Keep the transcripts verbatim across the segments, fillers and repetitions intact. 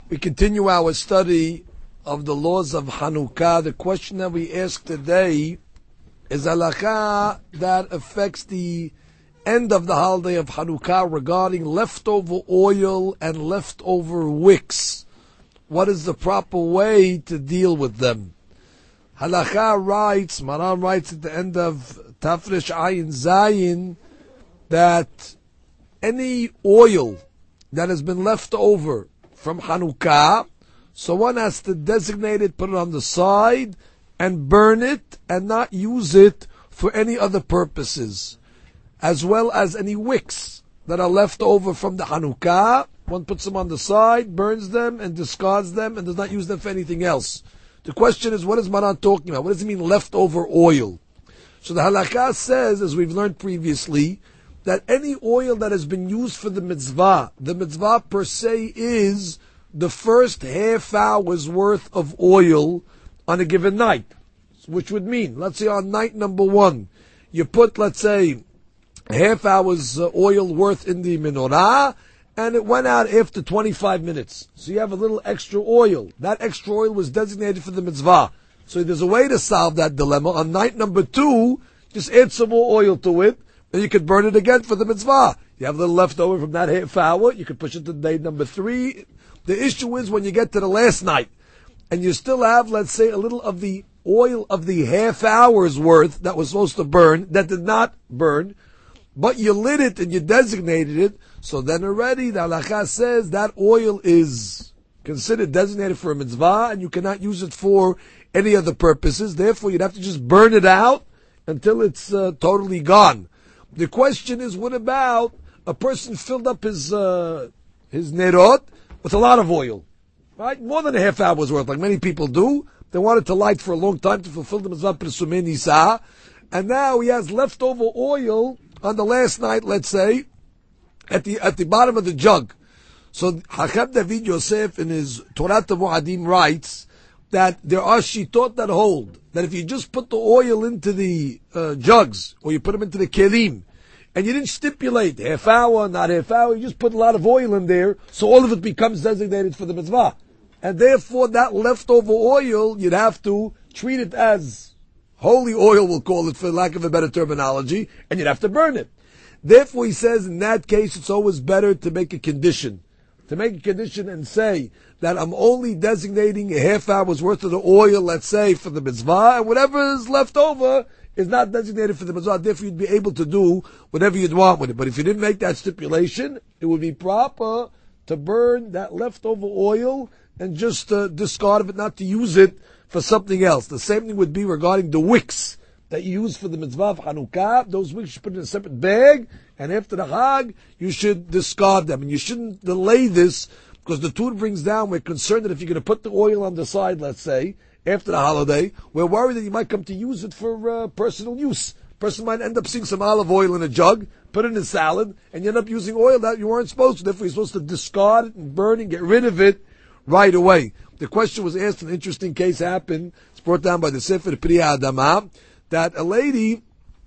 We continue our study of the laws of Hanukkah. The question that we ask today is halakha that affects the end of the holiday of Hanukkah regarding leftover oil and leftover wicks. What is the proper way to deal with them? Halakha writes, Maran writes at the end of Tafresh Ayin Zayin, that any oil that has been left over from Hanukkah, so one has to designate it, put it on the side, and burn it, and not use it for any other purposes. As well as any wicks that are left over from the Hanukkah, one puts them on the side, burns them, and discards them, and does not use them for anything else. The question is, what is Maran talking about? What does it mean, leftover oil? So the halakha says, as we've learned previously, that any oil that has been used for the mitzvah, the mitzvah per se is the first half hour's worth of oil on a given night. Which would mean, let's say on night number one, you put, let's say, a half hour's uh, oil worth in the menorah, and it went out after twenty-five minutes. So you have a little extra oil. That extra oil was designated for the mitzvah. So there's a way to solve that dilemma. On night number two, just add some more oil to it, and you could burn it again for the mitzvah. You have a little left over from that half hour, you could push it to day number three. The issue is when you get to the last night, and you still have, let's say, a little of the oil of the half hour's worth that was supposed to burn, that did not burn, but you lit it and you designated it, so then already the halakha says that oil is considered designated for a mitzvah, and you cannot use it for any other purposes. Therefore, you'd have to just burn it out until it's uh, totally gone. The question is, what about a person filled up his uh, his nerot with a lot of oil, right? More than a half hour's worth, like many people do. They wanted to light for a long time to fulfill the mitzvah Pesumei Nisa, and now he has leftover oil on the last night, let's say, at the at the bottom of the jug. So Hacham David Yosef in his Torah Mu'adim writes that there are shitot that hold that if you just put the oil into the uh, jugs, or you put them into the kelim, and you didn't stipulate half hour, not half hour, you just put a lot of oil in there, so all of it becomes designated for the mitzvah. And therefore that leftover oil, you'd have to treat it as holy oil, we'll call it for lack of a better terminology, and you'd have to burn it. Therefore he says in that case it's always better to make a condition. To make a condition and say that I'm only designating a half hour's worth of the oil, let's say, for the mitzvah, and whatever is left over is not designated for the mitzvah. Therefore you'd be able to do whatever you'd want with it. But if you didn't make that stipulation, it would be proper to burn that leftover oil and just uh, discard of it, not to use it for something else. The same thing would be regarding the wicks that you use for the mitzvah of Hanukkah. Those wicks you should put in a separate bag, and after the Hag, you should discard them. And you shouldn't delay this, because the Tur brings down, we're concerned that if you're going to put the oil on the side, let's say, after the holiday, we're worried that you might come to use it for uh, personal use. Person might end up seeing some olive oil in a jug, put it in a salad, and you end up using oil that you weren't supposed to. Therefore, you're supposed to discard it and burn and get rid of it right away. The question was asked, an interesting case happened, it's brought down by the Sefer Priya Adama, that a lady,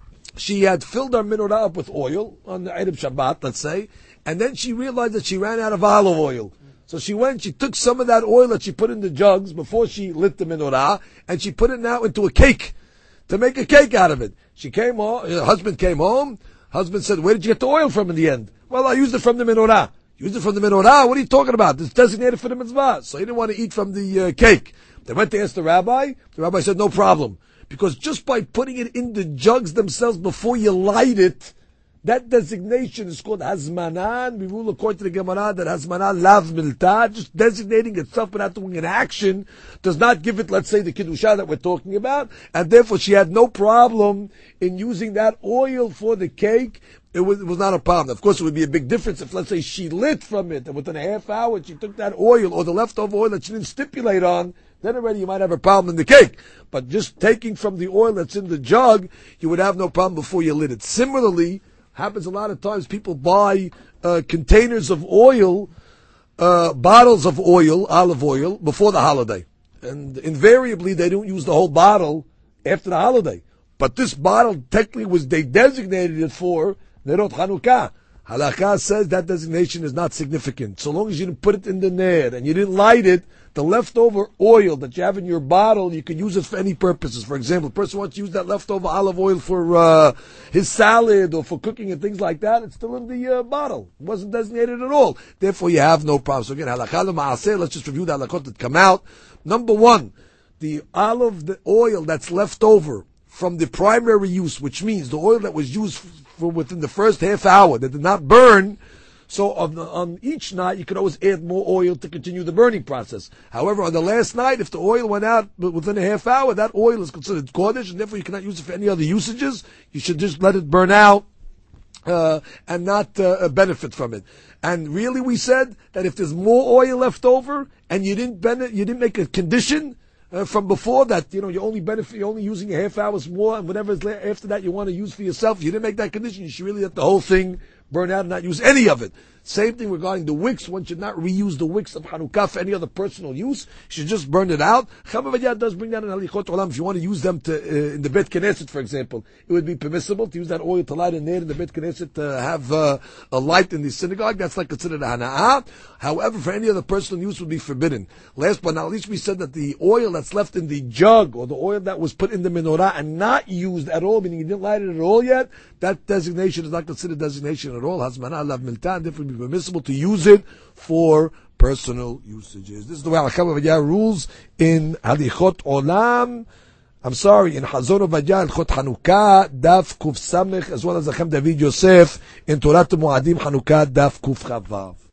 she had filled her menorah up with oil on the Erev Shabbat, let's say, and then she realized that she ran out of olive oil. So she went, she took some of that oil that she put in the jugs before she lit the menorah, and she put it now into a cake, to make a cake out of it. She came home, her husband came home, husband said, where did you get the oil from in the end? Well, I used it from the menorah. Used it from the menorah? What are you talking about? It's designated for the mitzvah. So he didn't want to eat from the uh, cake. They went to ask the rabbi. The rabbi said, no problem. Because just by putting it in the jugs themselves before you light it, that designation is called hazmanan. We rule according to the Gemara that hazmanan lav milta, just designating itself without doing an action, does not give it, let's say, the kiddusha that we're talking about, and therefore she had no problem in using that oil for the cake. It was, it was not a problem. Of course, it would be a big difference if, let's say, she lit from it, and within a half hour she took that oil, or the leftover oil that she didn't stipulate on, then already you might have a problem in the cake. But just taking from the oil that's in the jug, you would have no problem before you lit it. Similarly, happens a lot of times, people buy uh, containers of oil, uh, bottles of oil, olive oil, before the holiday. And invariably, they don't use the whole bottle after the holiday. But this bottle, technically, was they designated it for Nerot Hanukkah. Halakha says that designation is not significant. So long as you didn't put it in the ner and you didn't light it, the leftover oil that you have in your bottle, you can use it for any purposes. For example, a person wants to use that leftover olive oil for uh, his salad or for cooking and things like that, it's still in the uh, bottle. It wasn't designated at all. Therefore, you have no problem. So again, halakha l'ma'aseh, let's just review the halakot that come out. Number one, the olive the oil that's left over from the primary use, which means the oil that was used for within the first half hour that did not burn. So on, the, on each night, you could always add more oil to continue the burning process. However, on the last night, if the oil went out within a half hour, that oil is considered kodesh, and therefore you cannot use it for any other usages. You should just let it burn out uh, and not uh, benefit from it. And really, we said that if there's more oil left over and you didn't benefit, you didn't make a condition Uh, from before that, you know, you only benefit, you're only using a half hours more, and whatever is left after that you want to use for yourself. If you didn't make that condition, you should really let the whole thing burn out and not use any of it. Same thing regarding the wicks. One should not reuse the wicks of Hanukkah for any other personal use. You should just burn it out. Chama V'Yad does bring that in Halichot Olam. If you want to use them to, uh, in the Bet Knesset, for example, it would be permissible to use that oil to light in there in the Bet Knesset to have uh, a light in the synagogue. That's like considered a Hana'ah. However, for any other personal use would be forbidden. Last but not least, we said that the oil that's left in the jug or the oil that was put in the menorah and not used at all, meaning you didn't light it at all yet, that designation is not considered designation at all. Hazmana lav miltan, therefore it would be permissible to use it for personal usages. This is the way Halakha V'Vadya rules in Halichot Olam. I'm sorry, in Hazon V'Vadya, Halichot Hanukkah, Daf Kuf Samech, as well as Achem David Yosef, in Torah Mu'adim Hanukkah, Daf Kuf Chavav.